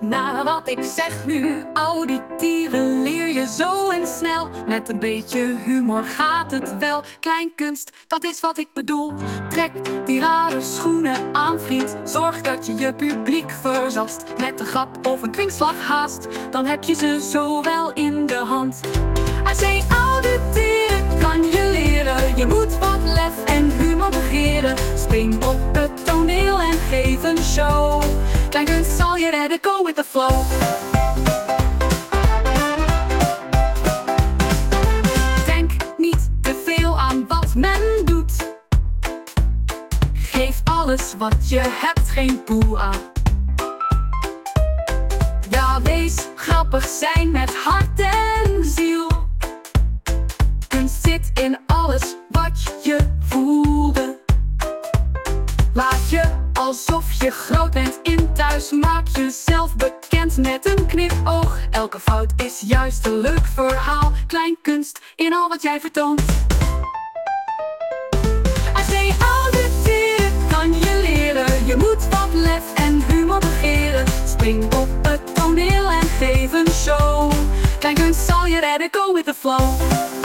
naar wat ik zeg nu. Auditeren leer je zo en snel. Met een beetje humor gaat het wel. Kleinkunst, dat is wat ik bedoel. Trek die rare schoenen aan, vriend. Zorg dat je je publiek verzast. Met een grap of een kwinkslag haast, dan heb je ze zo wel in de hand. Hij zei auditeren kan je leren. Je moet wat lef en humor begeren. Spring op het toneel en geef een show. Kleinkunst zal je redden, go with the flow. Denk niet te veel aan wat men doet. Geef alles wat je hebt, geen poe aan. Ja, wees grappig, zijn met hart en ziel. Kunst zit in alles wat je voelde. Laat je alsof je groot bent in thuis. Maak jezelf bekend met een knipoog. Elke fout is juist een leuk verhaal. Kleinkunst in al wat jij vertoont. Als je auditeren kan je leren. Je moet wat lef en humor begeren. Spring op het toneel en geef een show. Kleinkunst zal je redden, go with the flow.